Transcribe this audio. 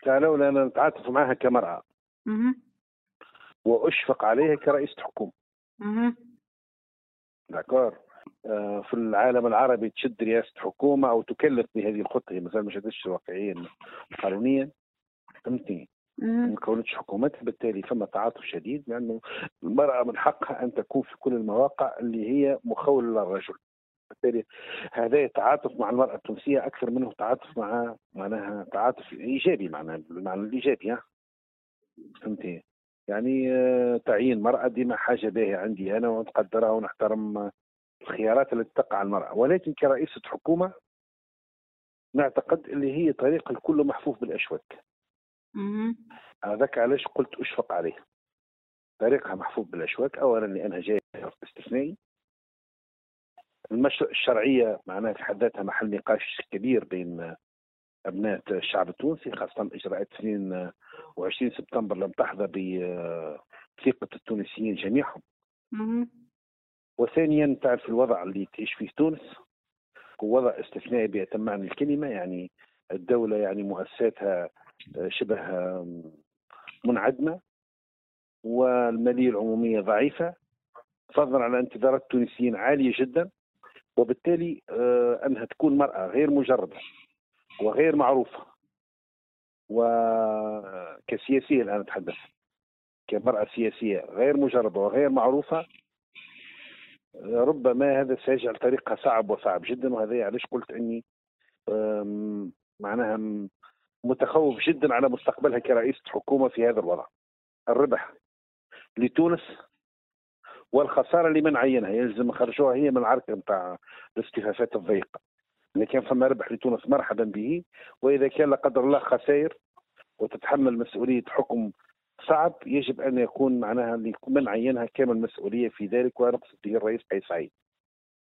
تعالوا أنا نتعاطف معها كمرأة مهم. وأشفق عليها كرئيسة حكومة. مهم. داكور. في العالم العربي تشد رئاسة حكومة أو تكلف بهذه الخطة، هي مثلا ما شدتش واقعيا قانونيا، فهمتني؟ مهم. ما كونتش حكومتها، بالتالي فما تعاطف شديد، لأنه المرأة من حقها أن تكون في كل المواقع اللي هي مخولة للرجل. بالتالي هذا التعاطف مع المرأة التونسية أكثر منه تعاطف مع معناها تعاطف إيجابي، معناها بالمعنى الإيجابي. فهمتي؟ يعني تعيين مرأة ديما حاجة باهية عندي أنا، ونقدرها ونحترم الخيارات التي تقع على المرأة، ولكن كرئيسة حكومة نعتقد اللي هي طريق الكل محفوف بالأشواك. مهم. هذاك علاش قلت أشفق عليه. طريقها محفوف بالأشواك، أولا لأنها جاية استثنائي، الشرعية معناها في حد ذاتها محل نقاش كبير بين أبناء الشعب التونسي، خاصة إجراءات 22 سبتمبر لم تحظى بثقة التونسيين جميعهم. مهم. وثانيا تعرف الوضع اللي تعيش فيه تونس هو وضع استثنائي بأتم معنى الكلمة، يعني الدولة يعني مؤسساتها شبه منعدمة، والمالية العمومية ضعيفة، فضلا على انتظارات التونسيين عالية جدا، وبالتالي أنها تكون مرأة غير مجردة وغير معروفة، وكسياسية الآن أتحدث كمرأة سياسية غير مجردة وغير معروفة، ربما هذا سيجعل طريقها صعب وصعب جدا. وهذا علاش قلت أني معناها متخوف جدا على مستقبلها كرئيسة حكومة في هذا الوضع. الربح لتونس والخسارة لمن عينها، يلزم خرجوها هي من العركة نتاع الاستفافات الضيقة. إذا كان فما ربح لتونس مرحبا به، وإذا كان لا قدر الله خسائر وتتحمل مسؤولية حكم صعب، يجب أن يكون معناها من عينها كامل مسؤولية في ذلك، ونقصد به الرئيس قيس سعيد.